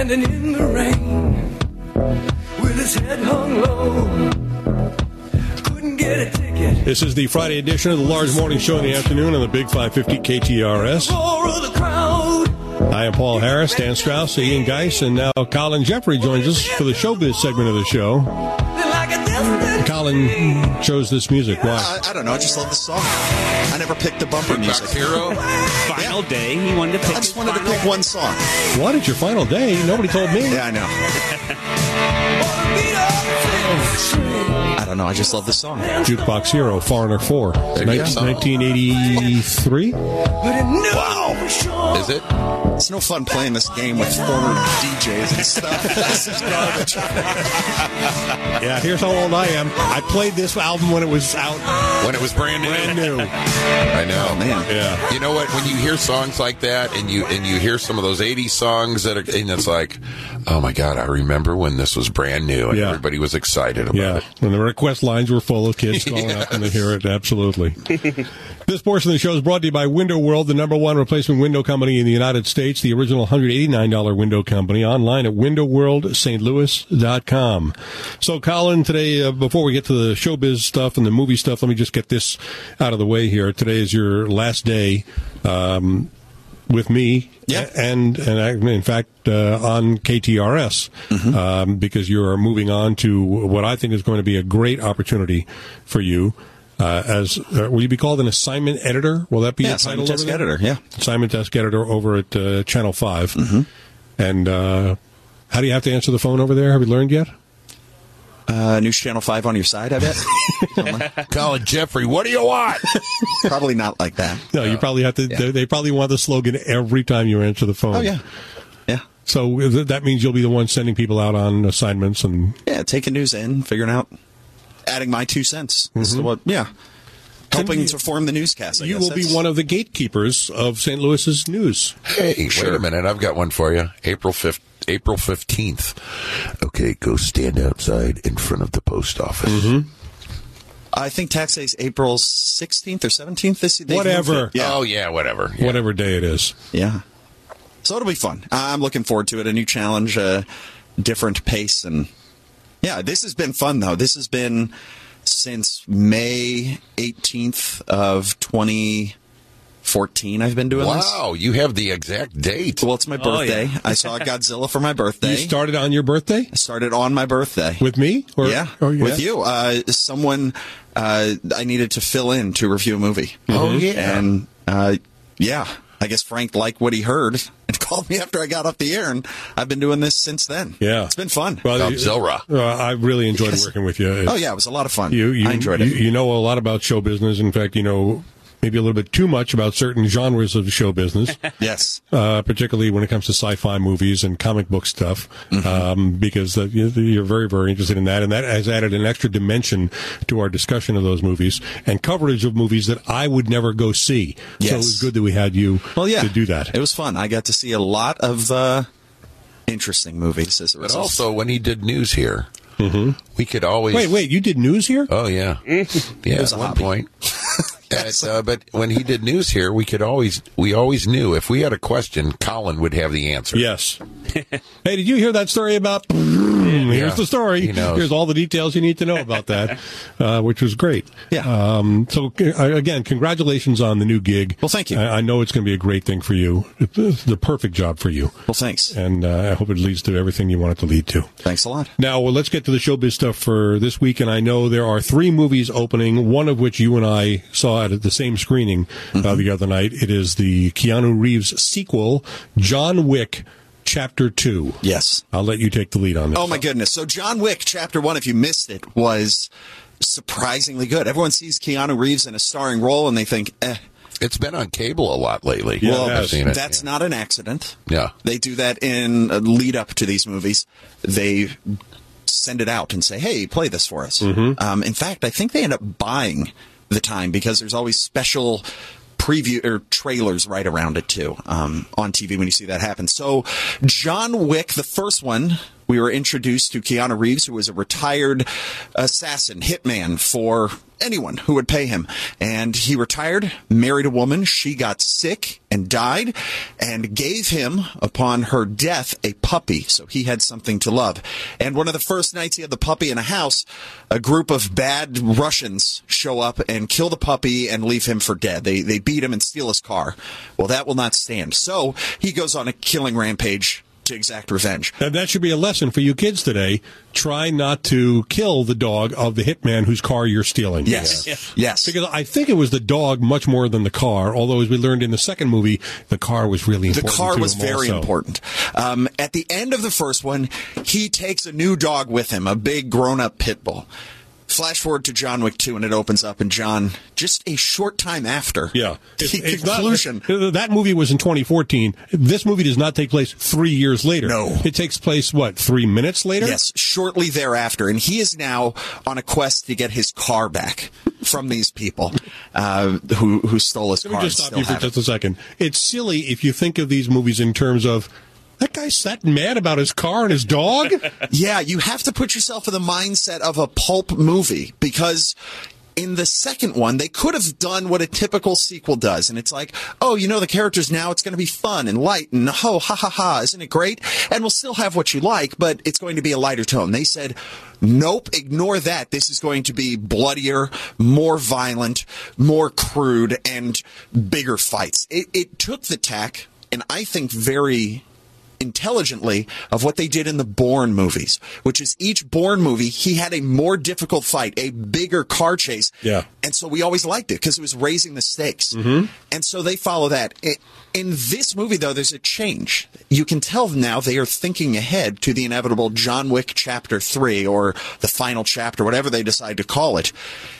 standing in the rain with his head hung low. Couldn't get a ticket. This is the Friday edition of the Lars Morning Show in the afternoon on the Big 550 KTRS. Roar of the crowd. I am Paul Harris, Dan Strauss, Ian Geis, and now Colin Jeffrey joins us for the showbiz segment of the show. Colin chose this music. Why? I don't know. I just love the song. I never picked the bumper music. Hero. Final day. He wanted to pick. I just wanted to pick one song. What? It's your final day? Nobody told me. Yeah, I know. I don't know. I just love the song. Jukebox Hero, Foreigner 4. There you go. 1983. Wow. Is it? It's no fun playing this game with former DJs and stuff. This is garbage. Yeah, here's how old I am. I played this album when it was out. When it was brand new. Brand new. I know. Oh, man. Yeah. You know what? When you hear songs like that, and you hear some of those '80s songs and it's like, oh my God, I remember when this was brand new and Yeah. everybody was excited about Yeah, it. when the request lines were full of kids calling up when they hear it, absolutely. This portion of the show is brought to you by Window World, the number one replacement window company in the United States, the original $189 window company, online at windowworldstlouis.com. So, Colin, today, before we get to the showbiz stuff and the movie stuff, let me just get this out of the way here. Today is your last day with me, Yeah. and in fact, on KTRS, because you are moving on to what I think is going to be a great opportunity for you. Will you be called an assignment editor? Will that be your title? Assignment desk editor, yeah. Assignment desk editor over at Channel 5. And how do you have to answer the phone over there? Have you learned yet? News Channel 5 on your side, I bet. Colin Jeffrey, what do you want? Probably not like that. No, you probably have to. Yeah. They probably want the slogan every time you answer the phone. Oh, yeah. Yeah. So that means you'll be the one sending people out on assignments and. Yeah, taking news in, figuring out, adding my 2 cents. This is what, yeah. Helping to form the newscast, I You guess. will be one of the gatekeepers of St. Louis's news. Hey, wait a minute. I've got one for you. April 15th. Okay, go stand outside in front of the post office. I think tax day is April 16th or 17th this year. Whatever. Yeah. Oh, yeah, whatever. Yeah. Whatever day it is. Yeah. So it'll be fun. I'm looking forward to it. A new challenge, a different pace. And yeah, this has been fun, though. This has been since May 18th of 2014 I've been doing this. Wow, you have the exact date. Well, it's my birthday. I saw Godzilla for my birthday. You started on your birthday? I started on my birthday. With me? Or, yeah, or with you. Someone I needed to fill in to review a movie. Oh, yeah. And, yeah, I guess Frank liked what he heard and called me after I got off the air, and I've been doing this since then. Yeah. It's been fun. Well, Godzilla. I really enjoyed working with you. Oh, yeah, it was a lot of fun. You I enjoyed it. You know a lot about show business. In fact, you know maybe a little bit too much about certain genres of show business. Yes. Particularly when it comes to sci-fi movies and comic book stuff, because you're very, very interested in that, and that has added an extra dimension to our discussion of those movies and coverage of movies that I would never go see. Yes. So it was good that we had you to do that. It was fun. I got to see a lot of interesting movies as a But result. also, when he did news here, we could always... Wait, you did news here? Oh, yeah. Yeah, was at a one hobby. point. But when he did news here, we always knew if we had a question, Colin would have the answer. Yes. Hey, did you hear that story about... Here's the story. He knows. Here's all the details you need to know about that, which was great. Yeah. So, again, congratulations on the new gig. Well, thank you. I know it's going to be a great thing for you. It's the perfect job for you. Well, thanks. And I hope it leads to everything you want it to lead to. Thanks a lot. Now, let's get to the showbiz stuff for this week. And I know there are 3 movies opening, one of which you and I saw at the same screening the other night. It is the Keanu Reeves sequel, John Wick Chapter 2. Yes. I'll let you take the lead on this. Oh, my goodness. So John Wick Chapter 1, if you missed it, was surprisingly good. Everyone sees Keanu Reeves in a starring role, and they think, It's been on cable a lot lately. Yeah, well, I've seen it. that's not an accident. Yeah. They do that in a lead up to these movies. They send it out and say, hey, play this for us. In fact, I think they end up buying the time because there's always special preview or trailers right around it too on TV when you see that happen. So John Wick, the first one, we were introduced to Keanu Reeves, who was a retired assassin, hitman for anyone who would pay him. And he retired, married a woman. She got sick and died, and gave him, upon her death, a puppy. So he had something to love. And one of the first nights he had the puppy in a house, a group of bad Russians show up and kill the puppy and leave him for dead. They beat him and steal his car. Well, that will not stand. So he goes on a killing rampage to exact revenge. And that should be a lesson for you kids today. Try not to kill the dog of the hitman whose car you're stealing. Yes. Yeah. Yes. Because I think it was the dog much more than the car, although as we learned in the second movie, the car was really The important. car to was him very also. important. At the end of the first one, he takes a new dog with him, a big grown-up pit bull. Flash forward to John Wick 2, and it opens up, and John, just a short time after Yeah. the conclusion. That movie was in 2014. This movie does not take place 3 years later. No. It takes place, 3 minutes later? Yes, shortly thereafter. And he is now on a quest to get his car back from these people who stole his car. Let me and just stop still you for have it. just a second. It's silly if you think of these movies in terms of, that guy sat mad about his car and his dog? Yeah, you have to put yourself in the mindset of a pulp movie, because in the second one, they could have done what a typical sequel does. And it's like, oh, you know the characters now, it's going to be fun and light and oh, ha, ha, ha, isn't it great? And we'll still have what you like, but it's going to be a lighter tone. They said, nope, ignore that. This is going to be bloodier, more violent, more crude, and bigger fights. It took the tack, and I think very intelligently, of what they did in the Bourne movies, which is each Bourne movie, he had a more difficult fight, a bigger car chase. Yeah. And so we always liked it because it was raising the stakes. Mm-hmm. And so they follow that. In this movie, though, there's a change. You can tell now they are thinking ahead to the inevitable John Wick Chapter 3 or the final chapter, whatever they decide to call it.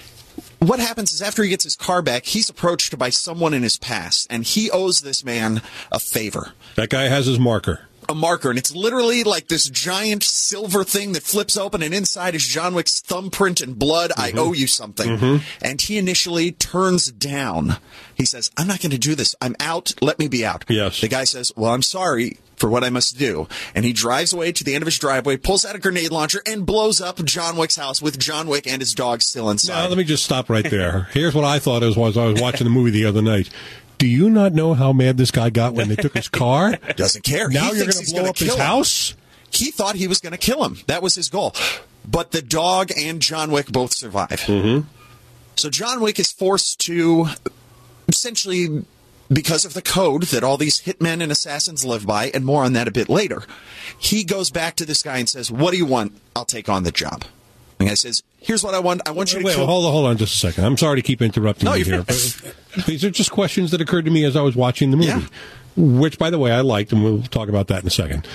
What happens is after he gets his car back, he's approached by someone in his past, and he owes this man a favor. That guy has his marker. A marker, and it's literally like this giant silver thing that flips open, and inside is John Wick's thumbprint and blood. I owe you something. And he initially turns down. He says, I'm not going to do this. I'm out. Let me be out. Yes. The guy says, well, I'm sorry for what I must do. And he drives away to the end of his driveway, pulls out a grenade launcher, and blows up John Wick's house with John Wick and his dog still inside. Now, let me just stop right there. Here's what I thought as I was watching the movie the other night. Do you not know how mad this guy got when they took his car? Doesn't care. Now He you're thinks going he's to blow gonna up his kill him. house? He thought he was going to kill him. That was his goal. But the dog and John Wick both survive. Mm-hmm. So John Wick is forced to, essentially, because of the code that all these hitmen and assassins live by, and more on that a bit later, he goes back to this guy and says, what do you want? I'll take on the job. And the guy says, here's what I want. I want you to Wait, kill... hold on just a second. I'm sorry to keep interrupting No, you you're here. But these are just questions that occurred to me as I was watching the movie, Yeah. which, by the way, I liked, and we'll talk about that in a second.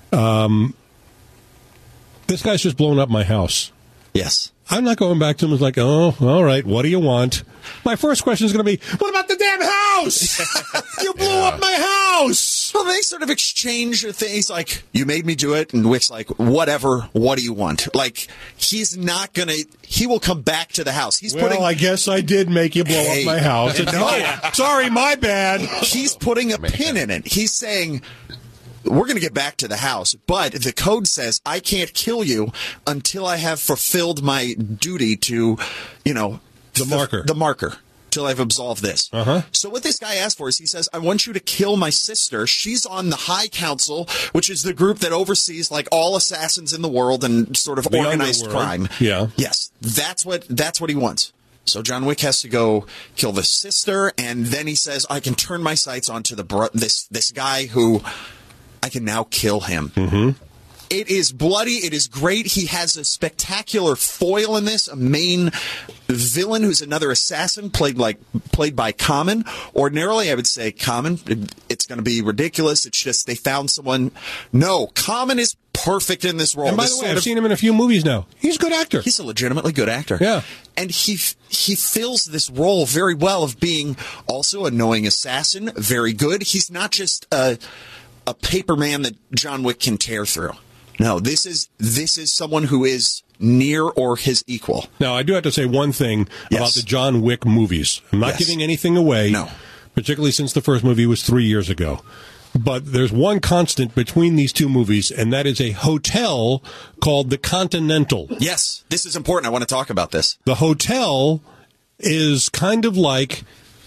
This guy's just blown up my house. Yes. I'm not going back to him as like, oh, all right, what do you want? My first question is going to be, what about the damn house? You blew up my house! Well, they sort of exchange things like, you made me do it, and Wick's like, whatever, what do you want? Like, he's not going to, he will come back to the house. He's Well, I guess I did make you blow Hey. up my house. No. Sorry, my bad. he's putting a pin in it. He's saying, we're going to get back to the house, but the code says I can't kill you until I have fulfilled my duty to, The marker. The marker. Till I've absolved this. Uh-huh. So what this guy asked for is he says, I want you to kill my sister. She's on the High Council, which is the group that oversees like all assassins in the world and sort of The organized underworld. crime. Yeah. Yes. That's what he wants. So John Wick has to go kill the sister, and then he says, I can turn my sights onto this guy who I can now kill him. Mm-hmm. It is bloody. It is great. He has a spectacular foil in this, a main villain who's another assassin played by Common. Ordinarily, I would say Common. It's going to be ridiculous. It's just they found someone. No, Common is perfect in this role. And by This the way, sort I've of- seen him in a few movies now. He's a good actor. He's a legitimately good actor. Yeah. And he fills this role very well of being also a knowing assassin, very good. He's not just a paper man that John Wick can tear through. No, this is someone who is near or his equal. Now, I do have to say one thing Yes. about the John Wick movies. I'm not Yes. giving anything away, No. particularly since the first movie was 3 years ago. But there's one constant between these two movies, and that is a hotel called the Continental. Yes, this is important. I want to talk about this. The hotel is kind of like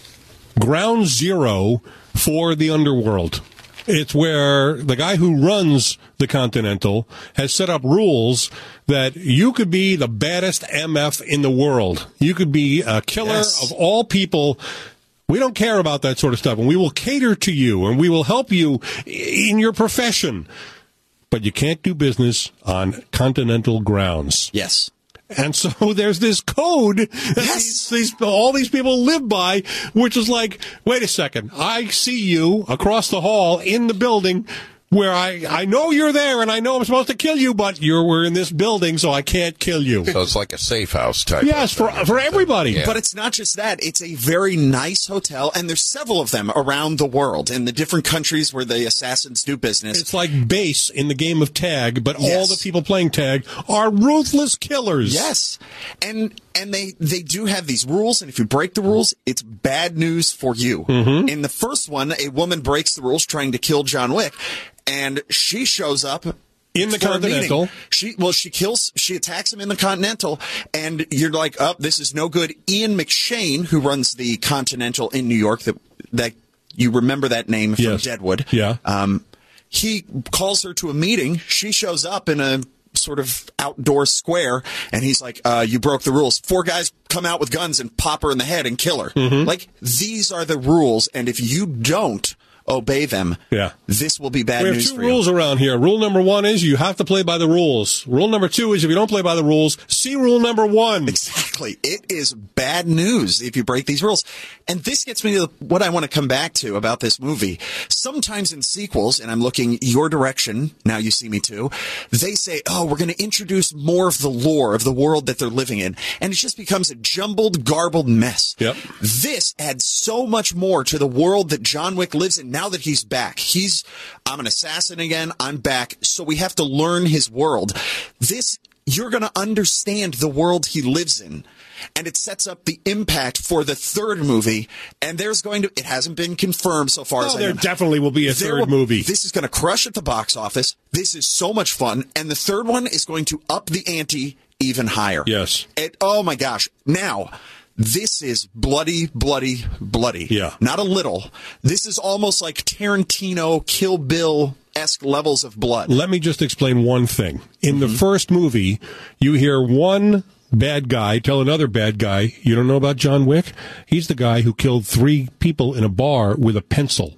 ground zero for the underworld. It's where the guy who runs the Continental has set up rules that you could be the baddest MF in the world. You could be a killer of all people. We don't care about that sort of stuff, and we will cater to you, and we will help you in your profession. But you can't do business on Continental grounds. Yes. And so there's this code that all these people live by, which is like, wait a second, I see you across the hall in the building where I know you're there and I know I'm supposed to kill you, but we're in this building, so I can't kill you. So it's like a safe house type. Yes, for everybody. Yeah. But it's not just that. It's a very nice hotel, and there's several of them around the world in the different countries where the assassins do business. It's like base in the game of tag, but all the people playing tag are ruthless killers. Yes. And they do have these rules, and if you break the rules, it's bad news for you. Mm-hmm. In the first one, a woman breaks the rules trying to kill John Wick, and she shows up in the Continental. She attacks him in the Continental, and you're like, oh, this is no good. Ian McShane, who runs the Continental in New York, that you remember that name from Deadwood. Yeah. He calls her to a meeting. She shows up in a sort of outdoor square, and he's like, you broke the rules. 4 guys come out with guns and pop her in the head and kill her. Mm-hmm. Like, these are the rules, and if you don't obey them, this will be bad news for you. We have 2 rules around here. Rule number 1 is you have to play by the rules. Rule number 2 is if you don't play by the rules, see rule number 1. Exactly. It is bad news if you break these rules. And this gets me to what I want to come back to about this movie. Sometimes in sequels, and I'm looking your direction, Now You See Me Too, they say, oh, we're going to introduce more of the lore of the world that they're living in. And it just becomes a jumbled, garbled mess. Yep. This adds so much more to the world that John Wick lives in now that he's back. I'm an assassin again. I'm back. So we have to learn his world. You're going to understand the world he lives in. And it sets up the impact for the third movie. And it hasn't been confirmed so far as I know. There definitely will be a third movie. This is going to crush at the box office. This is so much fun. And the third one is going to up the ante even higher. Yes. Oh my gosh. Now, this is bloody, bloody, bloody. Yeah. Not a little. This is almost like Tarantino, Kill Bill-esque levels of blood. Let me just explain one thing. In the first movie, you hear one bad guy tell another bad guy, you don't know about John Wick? He's the guy who killed 3 people in a bar with a pencil.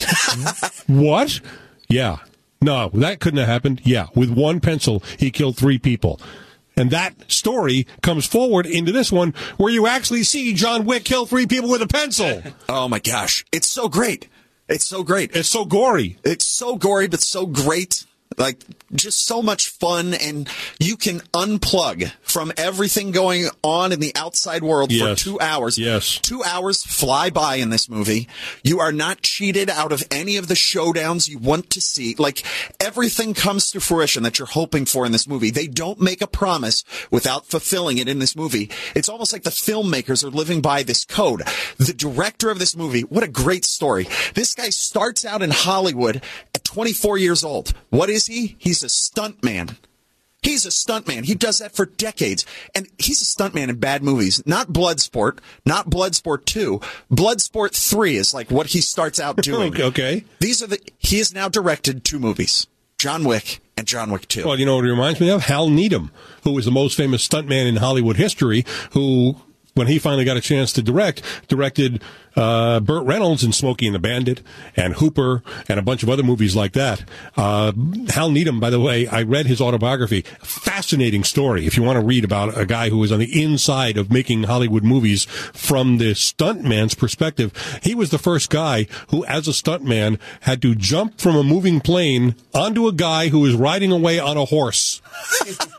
What? Yeah. No, that couldn't have happened. Yeah. With one pencil, he killed 3 people. And that story comes forward into this one where you actually see John Wick kill 3 people with a pencil. Oh, my gosh. It's so great. It's so great. It's so gory. It's so gory, but so great. Like, just so much fun, and you can unplug from everything going on in the outside world for 2 hours. Yes. 2 hours fly by in this movie. You are not cheated out of any of the showdowns you want to see. Like, everything comes to fruition that you're hoping for in this movie. They don't make a promise without fulfilling it in this movie. It's almost like the filmmakers are living by this code. The director of this movie, what a great story. This guy starts out in Hollywood at 24 years old. What is he? He's a stuntman. He's a stuntman. He does that for decades. And he's a stuntman in bad movies. Not Bloodsport. Not Bloodsport 2. Bloodsport 3 is like what he starts out doing. Okay. He has now directed 2 movies. John Wick and John Wick 2. Well, you know what it reminds me of? Hal Needham, who was the most famous stuntman in Hollywood history, who, when he finally got a chance to directed Burt Reynolds in Smokey and the Bandit and Hooper and a bunch of other movies like that. Hal Needham, by the way, I read his autobiography. Fascinating story. If you want to read about a guy who was on the inside of making Hollywood movies from the stuntman's perspective, he was the first guy who, as a stuntman, had to jump from a moving plane onto a guy who was riding away on a horse.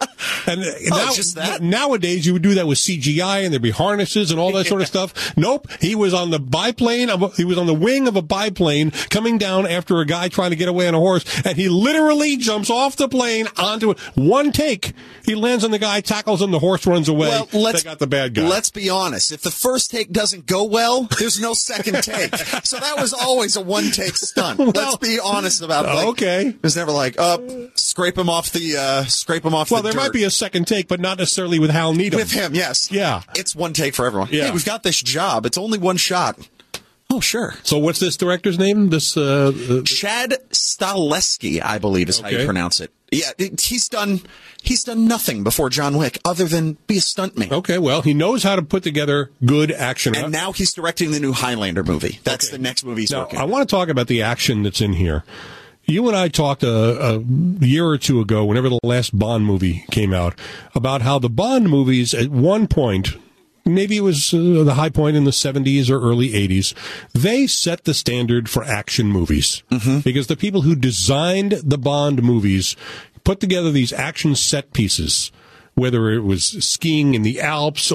And just that? nowadays you would do that with CGI and there'd be harnesses and all that sort of stuff. Nope. He was on the he was on the wing of a biplane coming down after a guy trying to get away on a horse, and he literally jumps off the plane onto it. One take. He lands on the guy, tackles him, the horse runs away. Well, they got the bad guy. Let's be honest. If the first take doesn't go well, there's no second take. So that was always a one-take stunt. Let's be honest about it. Okay. It was never like, scrape him off the Well, the there might dirt. be a second take, but not necessarily with Hal Needham. With him, yes. Yeah. It's one take for everyone. Yeah. Hey, we've got this job. It's only one shot. Oh, sure. So what's this director's name? This Chad Stahelski, I believe is how you Okay. pronounce it. Yeah, he's done nothing before John Wick other than be a stuntman. Okay, well, he knows how to put together good action. And now he's directing the new Highlander movie. That's the next movie he's Now, working I on. want to talk about the action that's in here. You and I talked a year or two ago, whenever the last Bond movie came out, about how the Bond movies at one point, maybe it was the high point in the 70s or early 80s, they set the standard for action movies. Mm-hmm. Because the people who designed the Bond movies put together these action set pieces, whether it was skiing in the Alps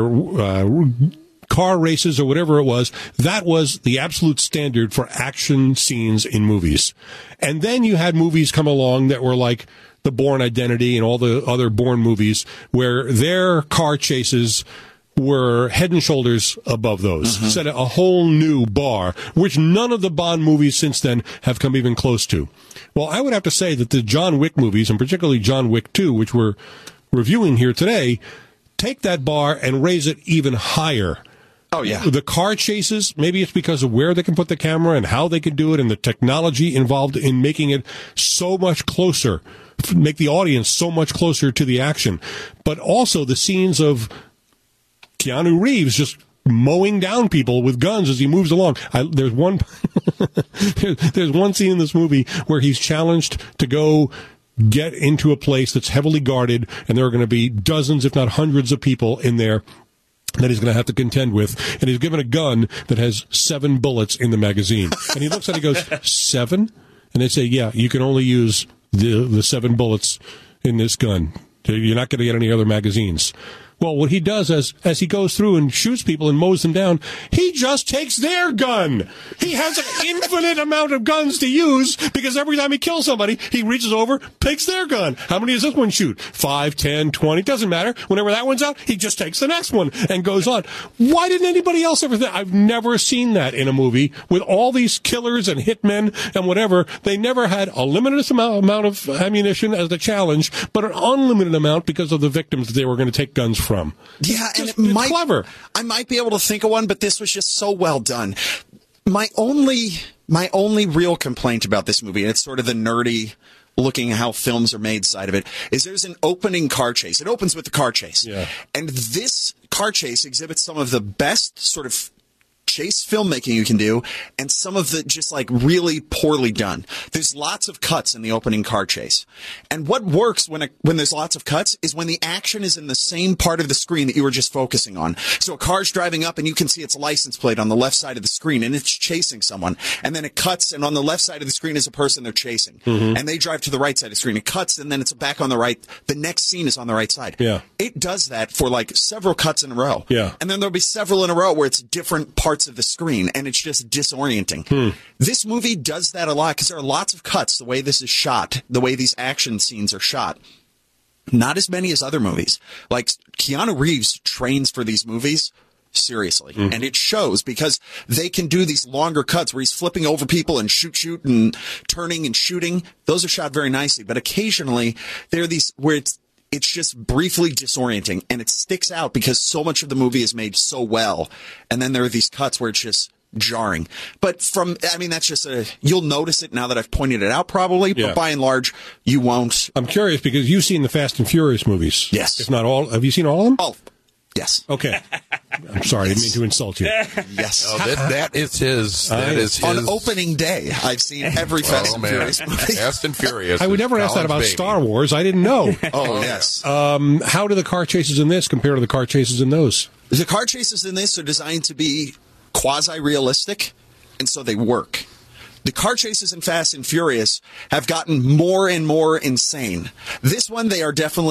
or car races or whatever it was, that was the absolute standard for action scenes in movies. And then you had movies come along that were like The Bourne Identity and all the other Bourne movies where their car chases were head and shoulders above those, set a whole new bar, which none of the Bond movies since then have come even close to. Well, I would have to say that the John Wick movies, and particularly John Wick 2, which we're reviewing here today, take that bar and raise it even higher. Oh, yeah. The car chases, maybe it's because of where they can put the camera and how they can do it and the technology involved in making it so much closer, make the audience so much closer to the action. But also the scenes of Keanu Reeves just mowing down people with guns as he moves along. There's one there's one scene in this movie where he's challenged to go get into a place that's heavily guarded, and there are going to be dozens, if not hundreds of people in there that he's going to have to contend with, and he's given a gun that has 7 bullets in the magazine. And he looks at it and goes, 7? And they say, yeah, you can only use the 7 bullets in this gun. You're not going to get any other magazines. Well, what he does as he goes through and shoots people and mows them down, he just takes their gun. He has an infinite amount of guns to use because every time he kills somebody, he reaches over, takes their gun. How many does this one shoot? 5, 10, 20, doesn't matter. Whenever that one's out, he just takes the next one and goes on. Why didn't anybody else ever think? I've never seen that in a movie with all these killers and hitmen and whatever. They never had a limited amount of ammunition as the challenge, but an unlimited amount because of the victims that they were going to take guns from. Yeah, and It's it might, clever. I might be able to think of one, but this was just so well done. My only real complaint about this movie, and it's sort of the nerdy looking how films are made side of it, is there's an opening car chase. It opens with the car chase. Yeah. And this car chase exhibits some of the best sort of chase filmmaking you can do, and some of the just like really poorly done. There's lots of cuts in the opening car chase, and what works when there's lots of cuts is when the action is in the same part of the screen that you were just focusing on. So a car's driving up, and you can see its license plate on the left side of the screen, and it's chasing someone, and then it cuts, and on the left side of the screen is a person they're chasing, and they drive to the right side of the screen. It cuts, and then it's back on the right. The next scene is on the right side. Yeah. It does that for like several cuts in a row. Yeah. And then there'll be several in a row where it's different parts of the screen, and it's just disorienting. This movie does that a lot because there are lots of cuts, the way this is shot, the way these action scenes are shot. Not as many as other movies. Like, Keanu Reeves trains for these movies seriously. And it shows because they can do these longer cuts where he's flipping over people and shoot and turning and shooting. Those are shot very nicely. But occasionally there are these where it's just briefly disorienting, and it sticks out because so much of the movie is made so well. And then there are these cuts where it's just jarring. But that's just you'll notice it now that I've pointed it out probably, Yeah. but by and large, you won't. I'm curious because you've seen the Fast and Furious movies. Yes. If not all. Have you seen all of them? Oh, yes. Okay. I'm sorry. I didn't mean to insult you. Yes. Oh, that is his. On opening day, I've seen every Fast and Furious movie. Fast and Furious. I would never ask that about Star Wars. I didn't know. Oh, yes. How do the car chases in this compare to the car chases in those? The car chases in this are designed to be quasi-realistic, and so they work. The car chases in Fast and Furious have gotten more and more insane. This one, they are definitely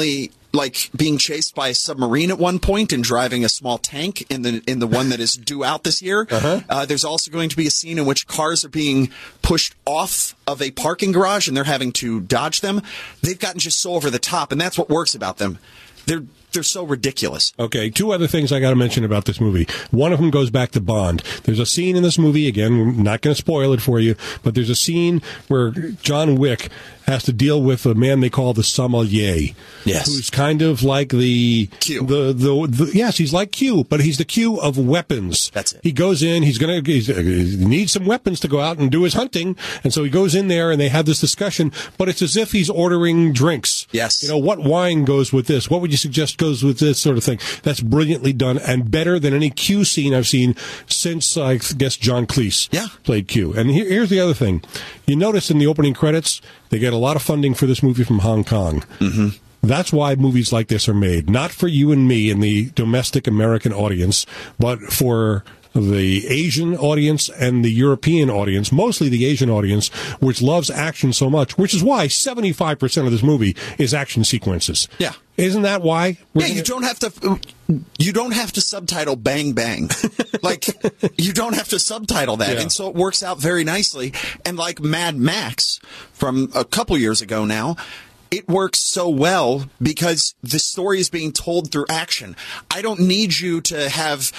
like being chased by a submarine at one point and driving a small tank in the one that is due out this year. There's also going to be a scene in which cars are being pushed off of a parking garage and they're having to dodge them. They've gotten just so over the top, and that's what works about them. They're so ridiculous. Okay, two other things I got to mention about this movie. One of them goes back to Bond. There's a scene in this movie, again, we're not going to spoil it for you, but there's a scene where John Wick has to deal with a man they call the sommelier. Yes. Who's kind of like the Q. Yes, he's like Q, but he's the Q of weapons. That's it. He goes in, he needs some weapons to go out and do his hunting, and so he goes in there and they have this discussion, but it's as if he's ordering drinks. Yes. You know, what wine goes with this? What would you suggest goes with this sort of thing? That's brilliantly done and better than any Q scene I've seen since, I guess, John Cleese played Q. And here's the other thing. You notice in the opening credits, they get a lot of funding for this movie from Hong Kong. Mm-hmm. That's why movies like this are made. Not for you and me in the domestic American audience, but for the Asian audience and the European audience, mostly the Asian audience, which loves action so much, which is why 75% of this movie is action sequences. Yeah. Isn't that why? You don't have to subtitle bang bang. Like, you don't have to subtitle that. Yeah. And so it works out very nicely. And like Mad Max from a couple years ago now, it works so well because the story is being told through action. I don't need you to have,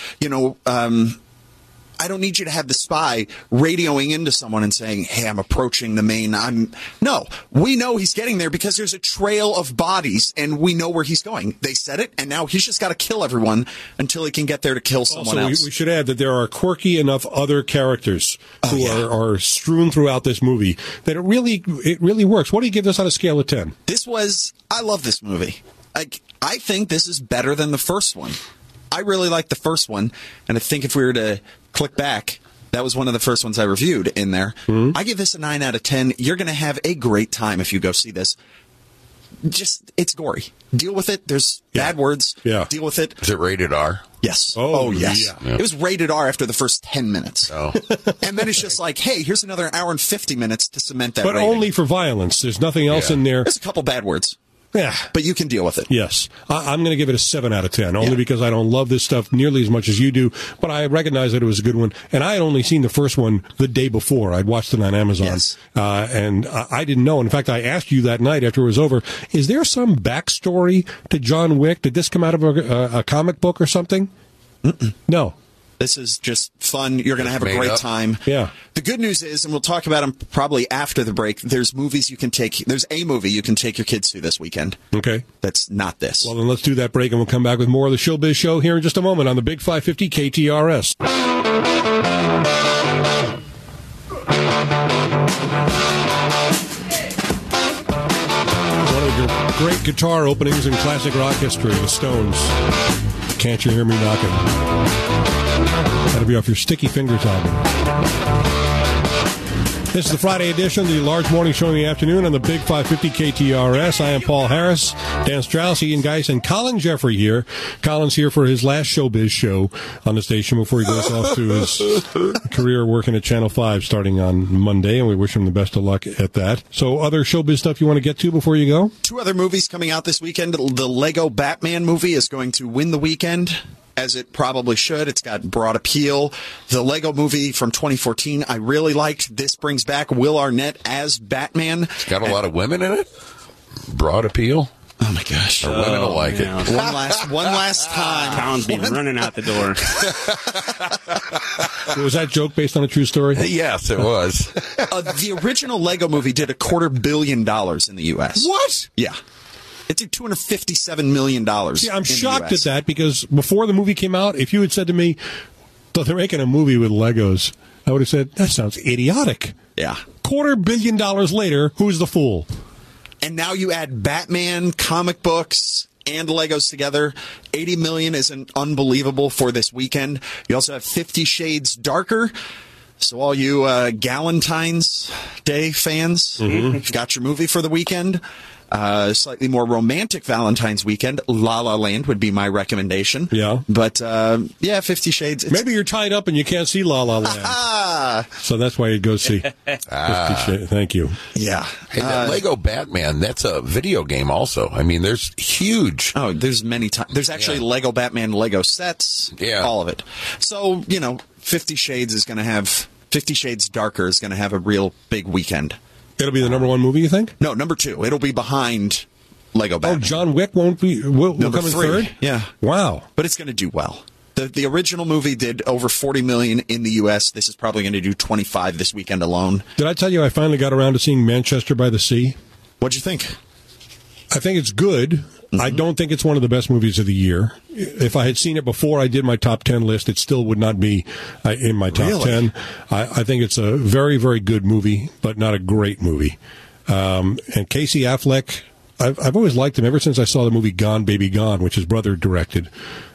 I don't need you to have the spy radioing into someone and saying, hey, I'm approaching the main. No, we know he's getting there because there's a trail of bodies and we know where he's going. They said it, and now he's just got to kill everyone until he can get there to kill someone else. We should add that there are quirky enough other characters who are strewn throughout this movie that it really works. What do you give this on a scale of 10? I love this movie. I think this is better than the first one. I really like the first one, and I think if we were to click back, that was one of the first ones I reviewed in there. Mm-hmm. I give this a 9 out of 10. You're going to have a great time if you go see this. It's gory. Deal with it. There's bad words. Yeah. Deal with it. Is it rated R? Yes. Oh, yes. Yeah. It was rated R after the first 10 minutes. Oh. And then it's just like, hey, here's another hour and 50 minutes to cement that But rating. only for violence. There's nothing else in there. There's a couple bad words. Yeah. But you can deal with it. Yes. I'm going to give it a 7 out of 10, only because I don't love this stuff nearly as much as you do, but I recognize that it was a good one. And I had only seen the first one the day before. I'd watched it on Amazon. Yes. And I didn't know. In fact, I asked you that night after it was over, is there some backstory to John Wick? Did this come out of a comic book or something? Mm-mm. No. This is just fun. You're going to have a great time. Yeah. The good news is, and we'll talk about them probably after the break, there's movies you can take. There's a movie you can take your kids to this weekend. Okay. That's not this. Well, then let's do that break, and we'll come back with more of the Showbiz Show here in just a moment on the Big 550 KTRS. One of the great guitar openings in classic rock history, the Stones. Can't You Hear Me Knocking? That'll be off your Sticky Fingers album. This is the Friday edition of the Large Morning Show in the afternoon on the Big 550 KTRS. I am Paul Harris, Dan Strauss, Ian Geis, and Colin Jeffrey here. Colin's here for his last Showbiz show on the station before he goes off to his career working at Channel 5 starting on Monday, and we wish him the best of luck at that. So other Showbiz stuff you want to get to before you go? 2 other movies coming out this weekend. The Lego Batman movie is going to win the weekend, as it probably should. It's got broad appeal. The Lego movie from 2014 I really liked. This brings back Will Arnett as Batman. It's got a lot of women in it. Broad appeal. Oh my gosh. Or women will like it. One last time. Colin's been running out the door. Was that joke based on a true story? Yes, it was. The original Lego movie did $250 million in the U.S. What? Yeah. It did $257 million. See, I'm shocked at that because before the movie came out, if you had said to me, they're making a movie with Legos, I would have said, that sounds idiotic. Yeah. $250 million later, who's the fool? And now you add Batman, comic books, and Legos together. $80 million isn't unbelievable for this weekend. You also have 50 Shades Darker. So all you Galentine's Day fans, you've got your movie for the weekend. Slightly more romantic Valentine's weekend, La La Land would be my recommendation. Yeah. But, 50 Shades. Maybe you're tied up and you can't see La La Land. So that's why you'd go see 50 Shades. Thank you. Yeah. Hey, that Lego Batman, that's a video game also. I mean, there's huge. Oh, there's many times. There's actually Lego Batman Lego sets. Yeah. All of it. So, 50 Shades is going to have... 50 Shades Darker is going to have a real big weekend. It'll be the number one movie, you think? No, number 2. It'll be behind Lego Batman. Oh, John Wick will number come in 3. third? Yeah. Wow. But it's going to do well. The original movie did over $40 million in the U.S. This is probably going to do 25 this weekend alone. Did I tell you I finally got around to seeing Manchester by the Sea? What'd you think? I think it's good. Mm-hmm. I don't think it's one of the best movies of the year. If I had seen it before I did my top 10 list, it still would not be in my top 10. I think it's a very, very good movie, but not a great movie. And Casey Affleck, I've always liked him ever since I saw the movie Gone, Baby Gone, which his brother directed.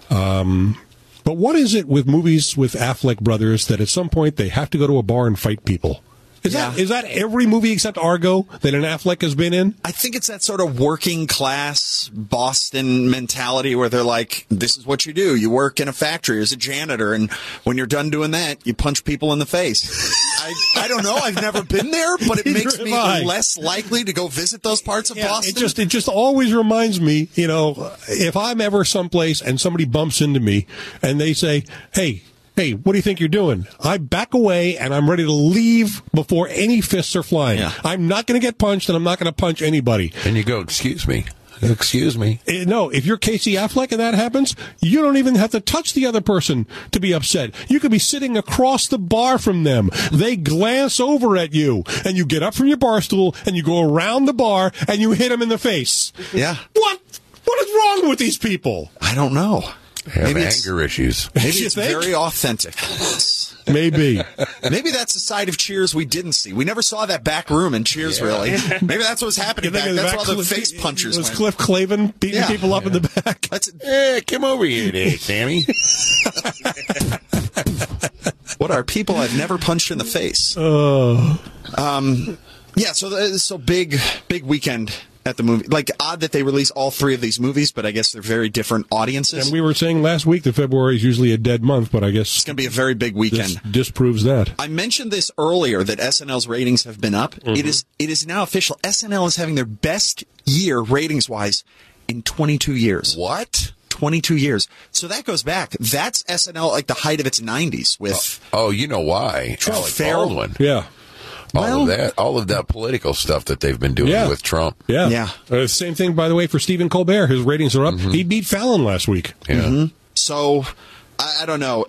But what is it with movies with Affleck brothers that at some point they have to go to a bar and fight people? Is that every movie except Argo that an Affleck has been in? I think it's that sort of working class Boston mentality where they're like, this is what you do. You work in a factory as a janitor, and when you're done doing that, you punch people in the face. I don't know. I've never been there, but it makes me less likely to go visit those parts of Boston. It just always reminds me, if I'm ever someplace and somebody bumps into me and they say, hey, what do you think you're doing? I back away and I'm ready to leave before any fists are flying. Yeah. I'm not going to get punched and I'm not going to punch anybody. And you go, excuse me. Excuse me. No, if you're Casey Affleck and that happens, you don't even have to touch the other person to be upset. You could be sitting across the bar from them. They glance over at you and you get up from your bar stool and you go around the bar and you hit them in the face. Yeah. What is wrong with these people? I don't know. Have anger issues. Maybe it's very authentic. Maybe. Maybe that's a side of Cheers we didn't see. We never saw that back room in Cheers, really. Maybe that's what was happening back. That's why all the face punchers was Cliff Clavin beating people up in the back. Come over here today, Sammy. What are people I've never punched in the face? Yeah, so big weekend at the movie. Like, odd that they release all 3 of these movies, but I guess they're very different audiences. And we were saying last week that February is usually a dead month, but I guess it's going to be a very big weekend. This disproves that. I mentioned this earlier that SNL's ratings have been up. Mm-hmm. It is now official. SNL is having their best year ratings-wise in 22 years. What? 22 years. So that goes back. That's SNL like the height of its 90s with... Oh, you know why? Alec Baldwin. Yeah. All of that political stuff that they've been doing with Trump. Yeah. Same thing, by the way, for Stephen Colbert. His ratings are up. Mm-hmm. He beat Fallon last week. Yeah. Mm-hmm. So, I don't know.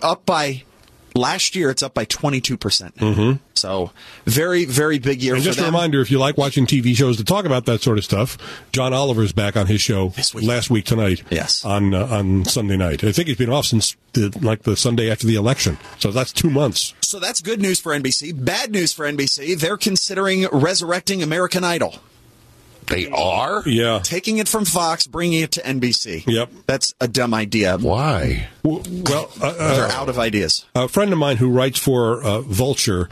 Last year, it's up by 22%. Mm-hmm. So, very, very big year and for them. Just a reminder, if you like watching TV shows to talk about that sort of stuff, John Oliver's back on his show last week tonight. Yes. On Sunday night. I think he's been off since the Sunday after the election. So that's 2 months. So that's good news for NBC. Bad news for NBC. They're considering resurrecting American Idol. They are? Yeah. Taking it from Fox, bringing it to NBC. Yep. That's a dumb idea. Why? Well, they're out of ideas. A friend of mine who writes for Vulture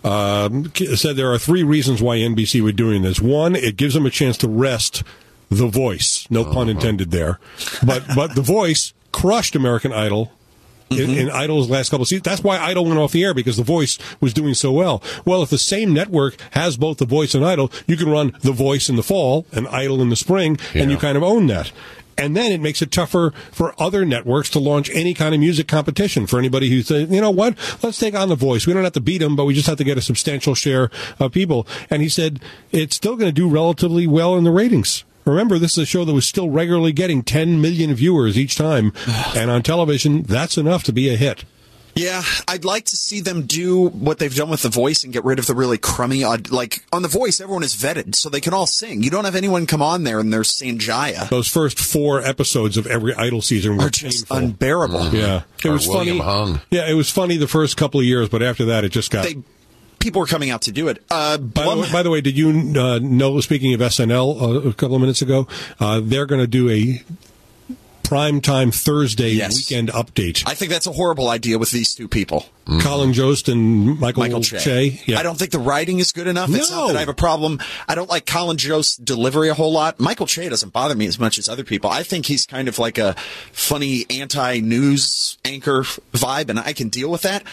said there are 3 reasons why NBC would be doing this. One, it gives them a chance to rest The Voice. No pun intended there. But The Voice crushed American Idol. In Idol's last couple of seasons. That's why Idol went off the air, because The Voice was doing so well. Well, if the same network has both The Voice and Idol, you can run The Voice in the fall and Idol in the spring, and you kind of own that. And then it makes it tougher for other networks to launch any kind of music competition for anybody who says, you know what, let's take on The Voice. We don't have to beat them, but we just have to get a substantial share of people. And he said it's still going to do relatively well in the ratings. Remember, this is a show that was still regularly getting 10 million viewers each time. And on television, that's enough to be a hit. Yeah, I'd like to see them do what they've done with The Voice and get rid of the really crummy, like, on The Voice, everyone is vetted, so they can all sing. You don't have anyone come on there and they're Sanjaya. Those first 4 episodes of every Idol season were just painful. Unbearable. Yeah. It was funny. Yeah, it was funny the first couple of years, but after that, it just got... People were coming out to do it. By the way, did you know, speaking of SNL a couple of minutes ago, they're going to do a primetime Thursday weekend update. I think that's a horrible idea with these 2 people. Colin Jost and Michael Che. Yeah. I don't think the writing is good enough. It's not that I have a problem. I don't like Colin Jost's delivery a whole lot. Michael Che doesn't bother me as much as other people. I think he's kind of like a funny anti-news anchor vibe, and I can deal with that.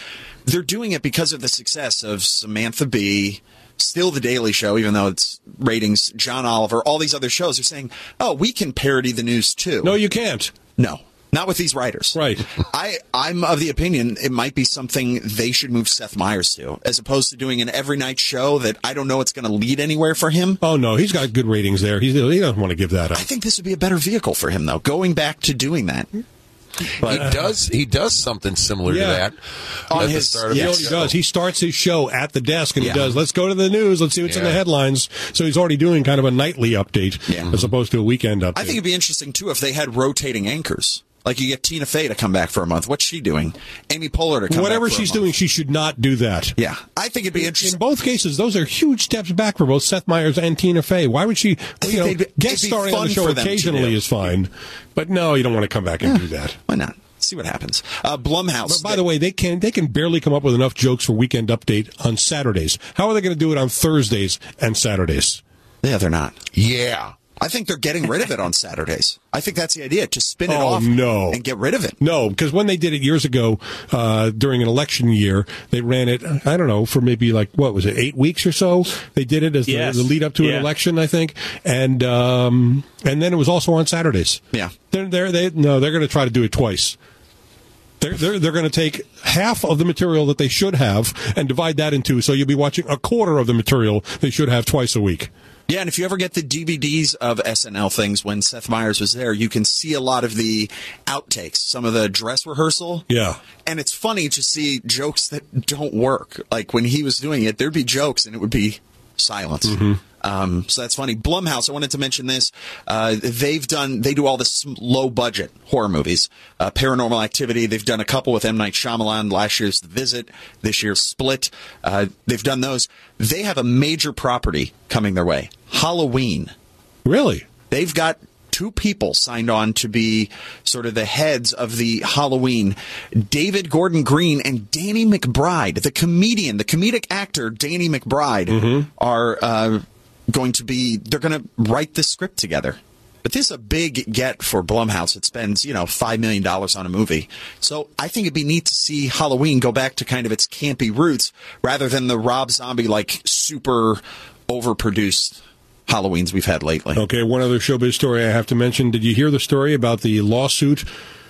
they're doing it because of the success of Samantha Bee, still The Daily Show, even though it's ratings, John Oliver, all these other shows are saying, oh, we can parody the news too. No, you can't. No. Not with these writers. Right. I'm of the opinion it might be something they should move Seth Meyers to, as opposed to doing an every night show that I don't know it's going to lead anywhere for him. Oh, no, he's got good ratings there. He doesn't want to give that up. I think this would be a better vehicle for him, though, going back to doing that. But he does something similar to that On at his- the start of You know the what he show. does? He starts his show at the desk and he Yeah. does, let's go to the news, let's see what's in the Yeah. headlines. So he's already doing kind of a nightly update Yeah. as opposed to a weekend update. I think it'd be interesting, too, if they had rotating anchors. Like you get Tina Fey to come back for a month. What's she doing? Amy Poehler to come whatever back for a she's month. doing, she should not do that. Yeah. I think it'd be In interesting. both cases, those are huge steps back for both Seth Meyers and Tina Fey. Why would she, think you know, they'd be- guest it'd be starring on fun the show for them to occasionally do. is fine. But no, you don't want to come back and do that. Why not? See what happens. Blumhouse. But by the way, they can barely come up with enough jokes for Weekend Update on Saturdays. How are they going to do it on Thursdays and Saturdays? Yeah, they're not. Yeah. I think they're getting rid of it on Saturdays. I think that's the idea, to spin it Oh, off no. and get rid of it. No, because when they did it years ago, during an election year, they ran it, I don't know, for maybe like, what was it, 8 weeks or so? They did it as Yes. the lead up to an Yeah. election, I think. And then it was also on Saturdays. Yeah. They're going to try to do it twice. They're going to take half of the material that they should have and divide that in two, so you'll be watching a quarter of the material they should have twice a week. Yeah, and if you ever get the DVDs of SNL things when Seth Meyers was there, you can see a lot of the outtakes, some of the dress rehearsal. Yeah. And it's funny to see jokes that don't work. Like when he was doing it, there'd be jokes and it would be silence. So that's funny. Blumhouse, I wanted to mention this. They do all the low budget horror movies. Paranormal Activity. They've done a couple with M. Night Shyamalan. Last year's The Visit. This year's Split. They've done those. They have a major property coming their way. Halloween. Really? They've got 2 people signed on to be sort of the heads of the Halloween. David Gordon Green and Danny McBride, the comedic actor Danny McBride, are going to write the script together. But this is a big get for Blumhouse. It spends, $5 million on a movie. So I think it'd be neat to see Halloween go back to kind of its campy roots rather than the Rob Zombie, like, super overproduced Halloweens we've had lately. Okay, one other showbiz story I have to mention. Did you hear the story about the lawsuit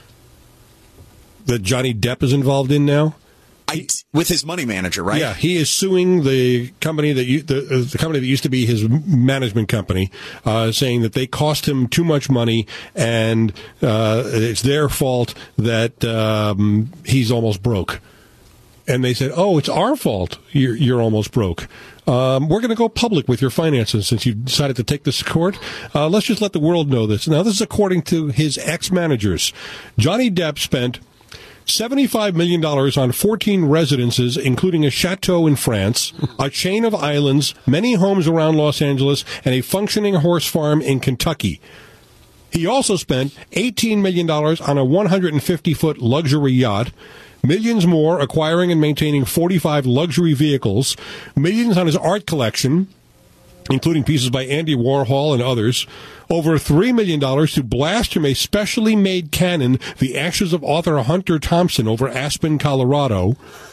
that Johnny Depp is involved in now? With his money manager, right? Yeah, he is suing the company the company that used to be his management company, saying that they cost him too much money, and it's their fault that he's almost broke. And they said, "Oh, it's our fault. You're almost broke. We're going to go public with your finances since you decided to take this to court. Let's just let the world know this." Now, this is according to his ex-managers. Johnny Depp spent $75 million on 14 residences, including a chateau in France, a chain of islands, many homes around Los Angeles, and a functioning horse farm in Kentucky. He also spent $18 million on a 150-foot luxury yacht, millions more acquiring and maintaining 45 luxury vehicles, millions on his art collection, including pieces by Andy Warhol and others, over $3 million to blast from a specially made cannon the ashes of author Hunter Thompson over Aspen, Colorado,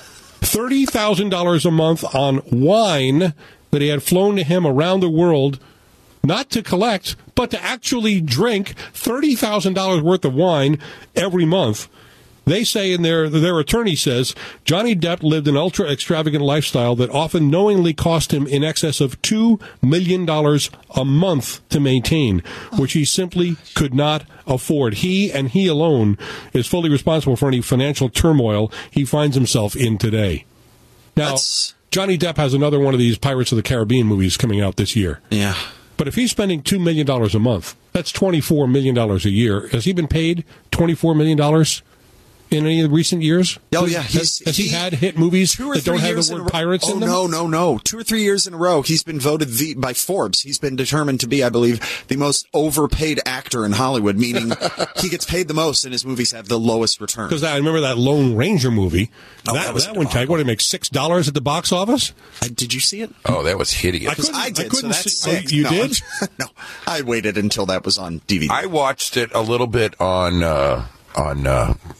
$30,000 a month on wine that he had flown to him around the world, not to collect, but to actually drink $30,000 worth of wine every month. They say in their attorney says Johnny Depp lived an ultra extravagant lifestyle that often knowingly cost him in excess of $2 million a month to maintain, which he simply could not afford. He and he alone is fully responsible for any financial turmoil he finds himself in today. Now, Johnny Depp has another one of these Pirates of the Caribbean movies coming out this year. Yeah. But if he's spending $2 million a month, that's $24 million a year. Has he been paid $24 million in any of the recent years? Oh, yeah. Has he had hit movies that don't have the word pirates in them? No. 2 or 3 years in a row, he's been voted by Forbes. He's been determined to be, I believe, the most overpaid actor in Hollywood, meaning he gets paid the most and his movies have the lowest return. Because I remember that Lone Ranger movie. Oh, that was one, what did it make, $6 at the box office? Did you see it? Oh, that was hideous. I did, couldn't so that's see- six. you No, did? No, I waited until that was on DVD. I watched it a little bit on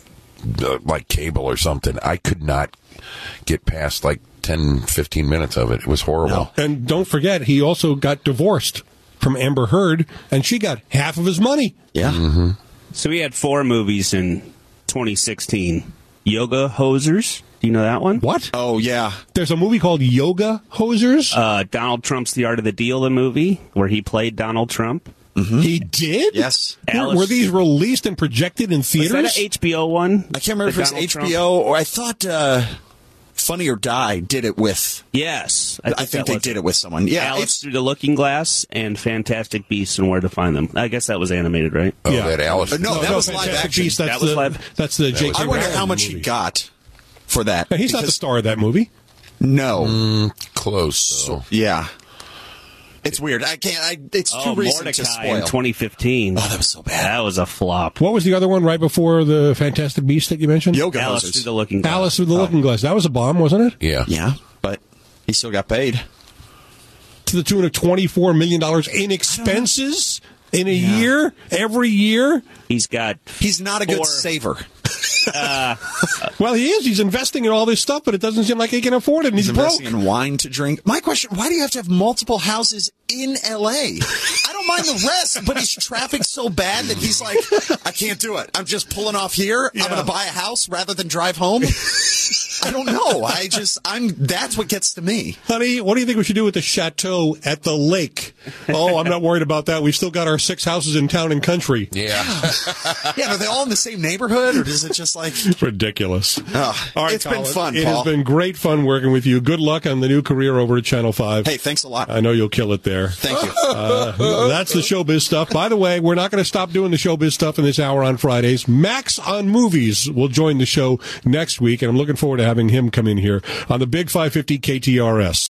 like cable or something. I could not get past like 10, 15 minutes of it. It was horrible. And don't forget, he also got divorced from Amber Heard, and she got half of his money. Yeah. Mm-hmm. So we had 4 movies in 2016. Yoga Hosers. Do you know that one? What? Oh, yeah. There's a movie called Yoga Hosers? Donald Trump's The Art of the Deal, the movie, where he played Donald Trump. He did? Yes. Were these released and projected in Was theaters? that an HBO one? I can't remember if it was Donald Trump? HBO or I thought Funny or Die did it with. Yes. I think they did it with someone. Yeah. Alice Through the Looking Glass and Fantastic Beasts and Where to Find Them. I guess that was animated, right? Oh, Yeah. that Alice. No, that was live Fantastic action. Beasts, That was live. That's the J.K. I wonder Rowling how much movie. he got for that. He's not the because- star of that movie. No. Close, though. Yeah. It's weird. It's too recent Mordecai to in spoil. 2015. Oh, that was so bad. That was a flop. What was the other one right before the Fantastic Beast that you mentioned? Yoga Alice Hosers. Through the Looking Glass. Alice with the Looking Glass. That was a bomb, wasn't it? Yeah. Yeah, but he still got paid. To the tune of $24 million in expenses in a year, every year. He's got. He's not a good 4 saver. Well, he is. He's investing in all this stuff, but it doesn't seem like he can afford it, and he's He's broke. investing in wine to drink. My question, why do you have to have multiple houses in L.A.? I don't mind the rest, but is traffic so bad that he's like, I can't do it. I'm just pulling off here. I'm going to buy a house rather than drive home. I don't know. That's what gets to me. Honey, what do you think we should do with the chateau at the lake? Oh, I'm not worried about that. We've still got our 6 houses in town and country. Yeah. Yeah, are they all in the same neighborhood, or is it just like... It's ridiculous. All right, it's Colin, been fun, It Paul. has been great fun working with you. Good luck on the new career over at Channel 5. Hey, thanks a lot. I know you'll kill it there. Thank you. That's the showbiz stuff. By the way, we're not going to stop doing the showbiz stuff in this hour on Fridays. Max on Movies will join the show next week, and I'm looking forward to having him come in here on the Big 550 KTRS.